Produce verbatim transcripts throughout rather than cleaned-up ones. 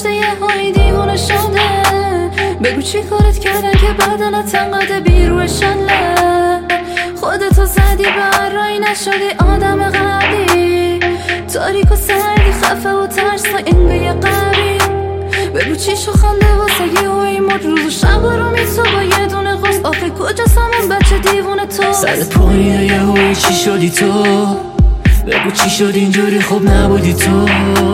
گذشته یه هایی دیوونه شده. بگو چی کارت کردن که بدنت انقدر بیروشنه. خودتو زدی به رای نشدی آدم قبلی. تاریک و سردی خفه و ترس و اینگه یه قبی. بگو چی شو خنده واسه یه هایی مرد روز و شب رو میتو با یه دونه قرص. آخه کجا سامون بچه دیوونه تو سرت پایینه یه هایی چی شدی تو؟ بگو چی شد اینجوری خوب نبودی تو؟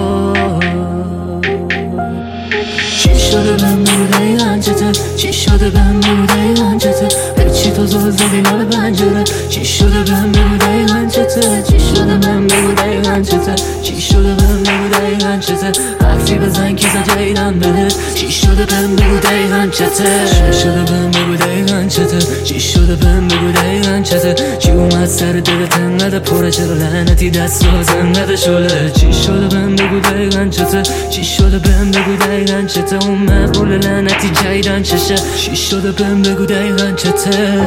چی شده بهم بگو دقیقا چته؟ چی شده بهم بگو دقیقا چته؟ به چی تو زل زدی لب پنجره؟ چی شده بهم بگو دقیقا چته؟ چی شده بهم بگو دقیقا چته؟ چی شده بهم بگو دقیقا چته؟ حرفی بزن کی زجیدم بهت. چی شده بهم بگو دقیقا چته؟ چی شده بهم بگو دقیقا چته؟ چی شده بهم بگو دقیقا چته؟ چی اومد سر دلت انقدر پره؟ چرا لعنتی دست باز انقدر شله؟ چی شده بهم بگو دقیقا چته؟ چی شده بهم بگو دقیقا چته؟ اون مقبول لعنتی جایدن چشه؟ چی شده بهم بگو دقیقا چته؟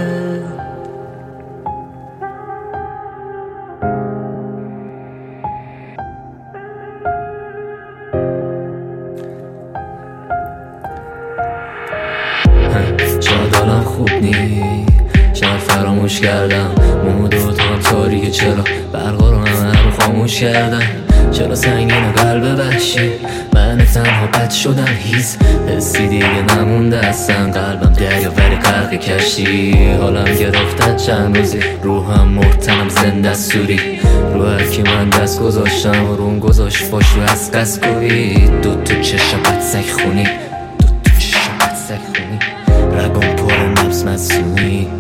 شاید حالم خوب نی، شاید فراموش کردم مومو دوتا هم تاریکه. چرا برقا رو همه رو خاموش کردم؟ چرا سنگین قلب وحشی؟ من تنها بد شدم هیز حسی دیگه نمونده اصلا. قلبم دریا ولی غرق کشتی. حالم گرفتن چند روزی روحم مرد تنم زنده سوری. رو هرکی من دست گذاشتم و رون گذاشت باش رو از قصد کوید. دو تو چشم بد سک خونی، دو تو چشم بد سک خونی. رگم پر نبس مسئولی.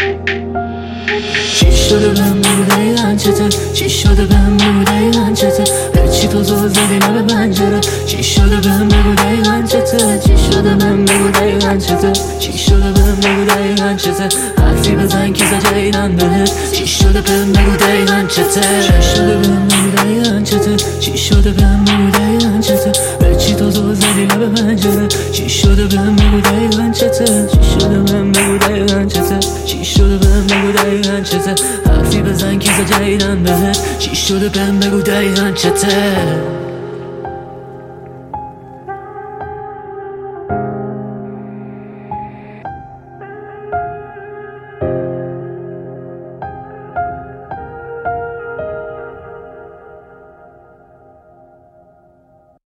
چی شده بهم بگو دقیقا چته؟ چی شده بهم بگو دقیقا چته؟ به چی تو زل زدی لب پنجره؟ چی شده بهم بگو دقیقا چته؟ چی شده بهم بگو دقیقا چته؟ چی شده بهم بگو دقیقا چته؟ حرفی بزن کی زجیدم بهت. چی شده بهم بگو دقیقا چته؟ چی شده بهم بگو دقیقا چته؟ چی شده بهم بگو دقیقا چته؟ به چی تو زل زدی لب پنجره؟ چی شده بهم بگو دقیقا چته؟ چی شده بهم بگو دقیقا چته؟ چی شده بهم بگو دقیقا چته؟ حرفی بزن کی زجیدم بهت. چی شده بهم بگو دقیقا چته؟